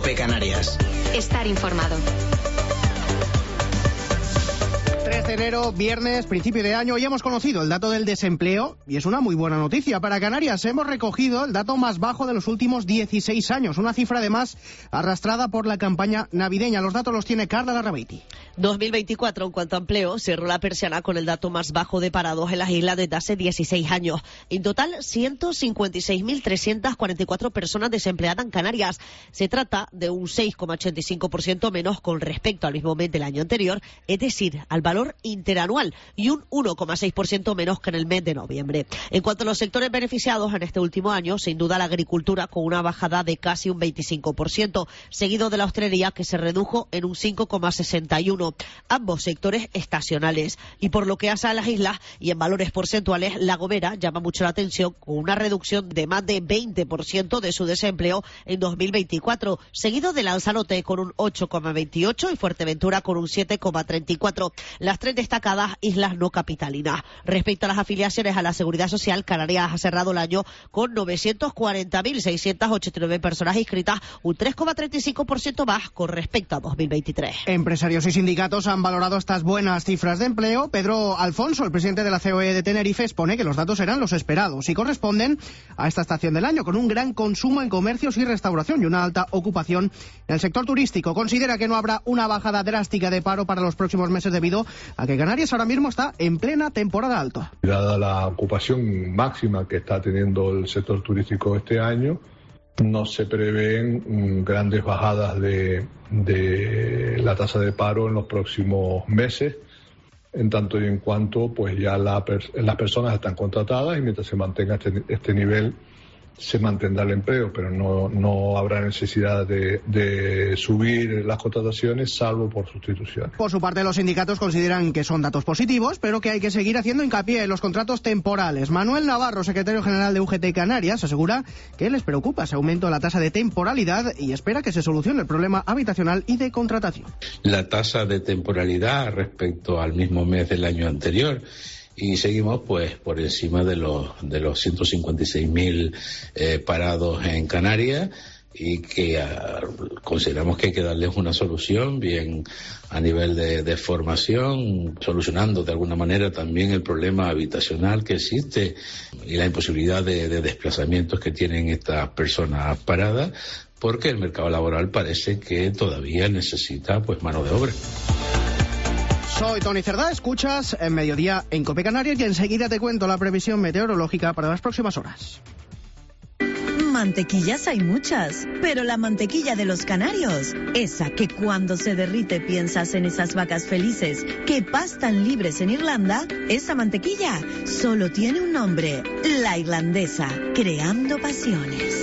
COPE Canarias. Estar informado. 3 de enero, viernes, principio de año, y hemos conocido el dato del desempleo y es una muy buena noticia. Para Canarias hemos recogido el dato más bajo de los últimos 16 años, una cifra además arrastrada por la campaña navideña. Los datos los tiene Carla Larrabeiti. 2024, en cuanto a empleo, cerró la persiana con el dato más bajo de parados en las islas desde hace 16 años. En total, 156.344 personas desempleadas en Canarias. Se trata de un 6,85% menos con respecto al mismo mes del año anterior, es decir, al valor interanual, y un 1,6% menos que en el mes de noviembre. En cuanto a los sectores beneficiados en este último año, sin duda la agricultura con una bajada de casi un 25%, seguido de la hostelería que se redujo en un 5,61%. Ambos sectores estacionales. Y por lo que hace a las islas y en valores porcentuales, La Gomera llama mucho la atención con una reducción de más de 20% de su desempleo en 2024, seguido de Lanzarote con un 8,28% y Fuerteventura con un 7,34%. Las tres destacadas islas no capitalinas. Respecto a las afiliaciones a la Seguridad Social, Canarias ha cerrado el año con 940.689 personas inscritas, un 3,35% más con respecto a 2023. Empresarios y sindicatos han valorado estas buenas cifras de empleo. Pedro Alfonso, el presidente de la COE de Tenerife, expone que los datos serán los esperados y corresponden a esta estación del año, con un gran consumo en comercios y restauración y una alta ocupación en el sector turístico. Considera que no habrá una bajada drástica de paro para los próximos meses debido a que Canarias ahora mismo está en plena temporada alta. Dada la ocupación máxima que está teniendo el sector turístico este año, no se prevén grandes bajadas de la tasa de paro en los próximos meses, en tanto y en cuanto pues ya las personas están contratadas y mientras se mantenga este nivel se mantendrá el empleo, pero no habrá necesidad de subir las contrataciones salvo por sustitución. Por su parte, los sindicatos consideran que son datos positivos, pero que hay que seguir haciendo hincapié en los contratos temporales. Manuel Navarro, secretario general de UGT Canarias, asegura que les preocupa ese aumento de la tasa de temporalidad y espera que se solucione el problema habitacional y de contratación. La tasa de temporalidad respecto al mismo mes del año anterior, y seguimos pues por encima de los 156.000 parados en Canarias, y que consideramos que hay que darles una solución bien a nivel de formación, solucionando de alguna manera también el problema habitacional que existe y la imposibilidad de desplazamientos que tienen estas personas paradas, porque el mercado laboral parece que todavía necesita pues mano de obra. Soy Tony Cerdá, escuchas en Mediodía en COPE Canarias y enseguida te cuento la previsión meteorológica para las próximas horas. Mantequillas hay muchas, pero la mantequilla de los canarios, esa que cuando se derrite piensas en esas vacas felices que pastan libres en Irlanda, esa mantequilla solo tiene un nombre, la irlandesa, creando pasiones.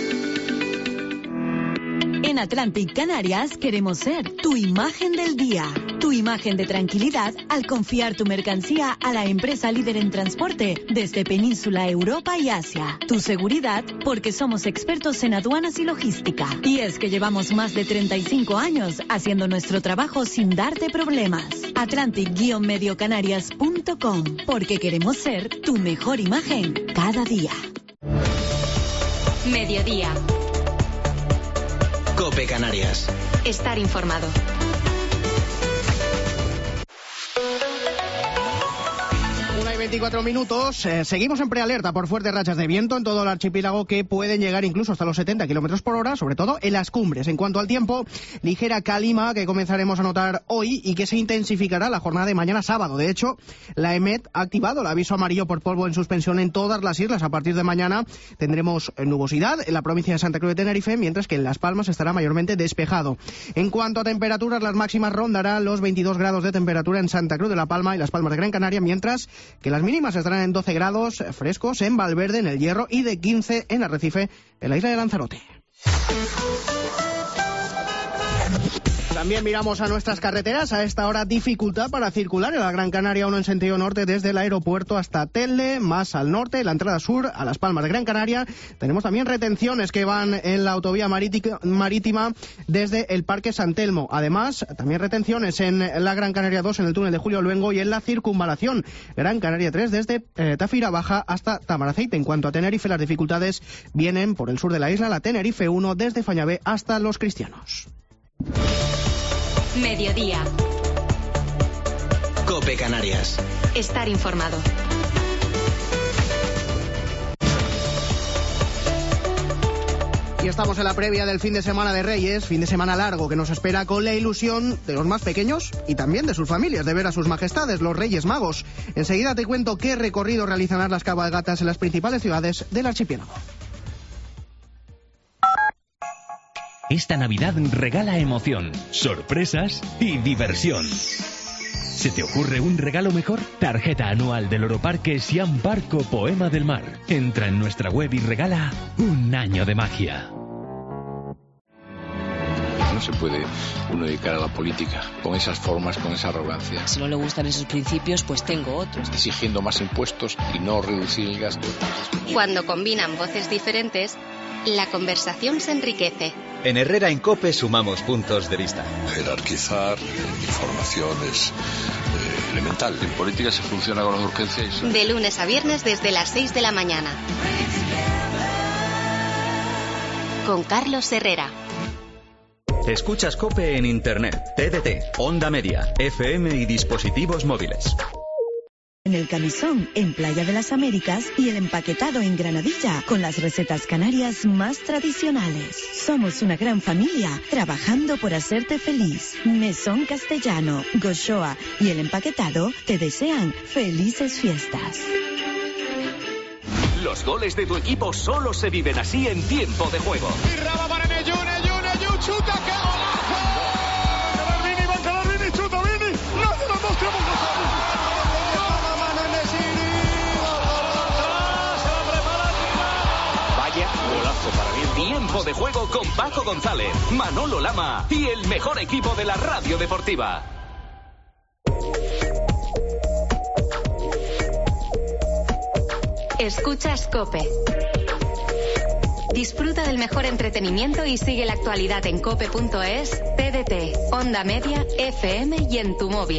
En Atlantic Canarias queremos ser tu imagen del día, tu imagen de tranquilidad al confiar tu mercancía a la empresa líder en transporte desde Península, Europa y Asia. Tu seguridad porque somos expertos en aduanas y logística. Y es que llevamos más de 35 años haciendo nuestro trabajo sin darte problemas. Atlantic-mediocanarias.com, porque queremos ser tu mejor imagen cada día. Mediodía. COPE Canarias. Estar informado. 1:24 minutos. Seguimos en prealerta por fuertes rachas de viento en todo el archipiélago que pueden llegar incluso hasta los 70 kilómetros por hora, sobre todo en las cumbres. En cuanto al tiempo, ligera calima que comenzaremos a notar hoy y que se intensificará la jornada de mañana sábado. De hecho, la EMET ha activado el aviso amarillo por polvo en suspensión en todas las islas. A partir de mañana tendremos nubosidad en la provincia de Santa Cruz de Tenerife, mientras que en Las Palmas estará mayormente despejado. En cuanto a temperaturas, las máximas rondarán los 22 grados de temperatura en Santa Cruz de la Palma y Las Palmas de Gran Canaria, mientras que las mínimas estarán en 12 grados frescos en Valverde, en El Hierro, y de 15 en Arrecife, en la isla de Lanzarote. También miramos a nuestras carreteras. A esta hora dificultad para circular en la Gran Canaria 1 en sentido norte desde el aeropuerto hasta Telde, más al norte, la entrada sur a Las Palmas de Gran Canaria. Tenemos también retenciones que van en la autovía marítima desde el Parque San Telmo. Además, también retenciones en la Gran Canaria 2 en el túnel de Julio Luengo y en la circunvalación Gran Canaria 3 desde Tafira Baja hasta Tamaraceite. En cuanto a Tenerife, las dificultades vienen por el sur de la isla, la Tenerife 1 desde Fañabé hasta Los Cristianos. Mediodía. COPE Canarias. Estar informado. Y estamos en la previa del fin de semana de Reyes, fin de semana largo que nos espera con la ilusión de los más pequeños y también de sus familias de ver a sus majestades, los Reyes Magos. Enseguida te cuento qué recorrido realizarán las cabalgatas en las principales ciudades del archipiélago. Esta Navidad regala emoción, sorpresas y diversión. ¿Se te ocurre un regalo mejor? Tarjeta anual del Oroparque Siam Barco Poema del Mar. Entra en nuestra web y regala un año de magia. No se puede uno dedicar a la política con esas formas, con esa arrogancia. Si no le gustan esos principios, pues tengo otros. Exigiendo más impuestos y no reducir el gasto. Cuando combinan voces diferentes, la conversación se enriquece. En Herrera en COPE sumamos puntos de vista. Jerarquizar información es elemental. En política se funciona con las urgencias. De lunes a viernes desde las 6 de la mañana. Con Carlos Herrera. Escuchas COPE en Internet, TDT, Onda Media, FM y dispositivos móviles. En el Camisón, en Playa de las Américas, y el empaquetado en Granadilla, con las recetas canarias más tradicionales. Somos una gran familia, trabajando por hacerte feliz. Mesón Castellano, Gochoa y el empaquetado te desean felices fiestas. Los goles de tu equipo solo se viven así en tiempo de juego. Y Raba para Neyun, chuta, ¡qué golazo! Vini, banca Vini, chuta Vini, no, los dos tenemos Vaya golazo para mí. Tiempo de juego con Paco González, Manolo Lama y el mejor equipo de la radio deportiva. Escuchas COPE. Disfruta del mejor entretenimiento y sigue la actualidad en cope.es, TDT, Onda Media, FM y en tu móvil.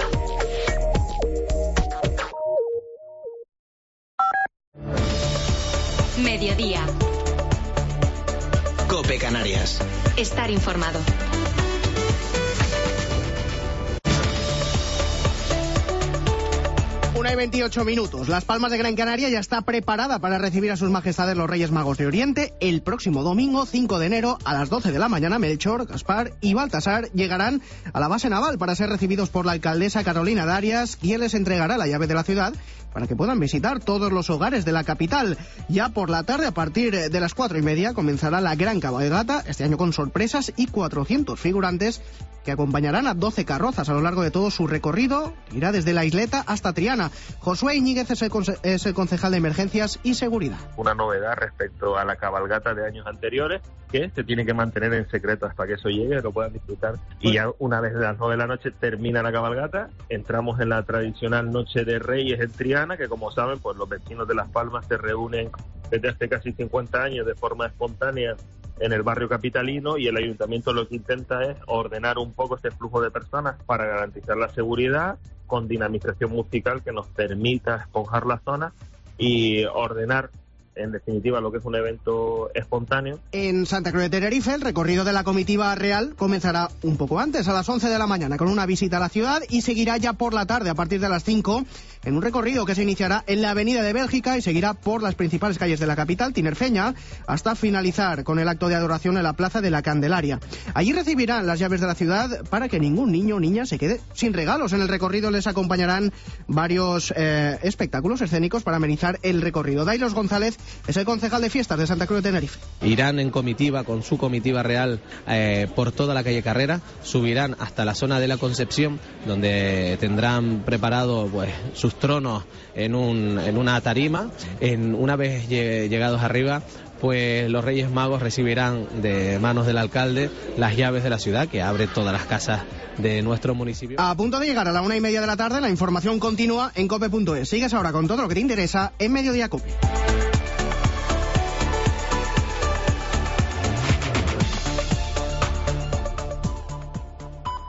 Mediodía. COPE Canarias. Estar informado. 1:28 minutos. Las Palmas de Gran Canaria ya está preparada para recibir a sus majestades los Reyes Magos de Oriente. El próximo domingo, 5 de enero, a las 12 de la mañana, Melchor, Gaspar y Baltasar llegarán a la base naval para ser recibidos por la alcaldesa Carolina Darias, quien les entregará la llave de la ciudad para que puedan visitar todos los hogares de la capital. Ya por la tarde, a partir de las 4:30, comenzará la gran cabalgata, este año con sorpresas y 400 figurantes que acompañarán a 12 carrozas a lo largo de todo su recorrido, que irá desde la isleta hasta Triana. Josué Iñiguez es el concejal de Emergencias y Seguridad. Una novedad respecto a la cabalgata de años anteriores, que se tiene que mantener en secreto hasta que eso llegue, lo puedan disfrutar. Y ya una vez de las 9 de la noche termina la cabalgata, entramos en la tradicional Noche de Reyes en Triana, que como saben, pues los vecinos de Las Palmas se reúnen desde hace casi 50 años de forma espontánea en el barrio capitalino, y el ayuntamiento lo que intenta es ordenar un poco este flujo de personas para garantizar la seguridad, con dinamización musical que nos permita esponjar la zona y ordenar, en definitiva, lo que es un evento espontáneo. En Santa Cruz de Tenerife, el recorrido de la comitiva real comenzará un poco antes, a las 11 de la mañana, con una visita a la ciudad, y seguirá ya por la tarde, a partir de las 5, en un recorrido que se iniciará en la Avenida de Bélgica y seguirá por las principales calles de la capital tinerfeña, hasta finalizar con el acto de adoración en la Plaza de la Candelaria. Allí recibirán las llaves de la ciudad para que ningún niño o niña se quede sin regalos. En el recorrido les acompañarán varios espectáculos escénicos para amenizar el recorrido. Dailos González es el concejal de fiestas de Santa Cruz de Tenerife. Irán en comitiva, con su comitiva real, por toda la calle Carrera, subirán hasta la zona de la Concepción, donde tendrán preparado pues sus tronos en una tarima. Una vez llegados arriba, pues los Reyes Magos recibirán de manos del alcalde las llaves de la ciudad, que abre todas las casas de nuestro municipio. A punto de llegar a la 1:30 de la tarde, la información continúa en cope.es. Sigues ahora con todo lo que te interesa en Mediodía Cope.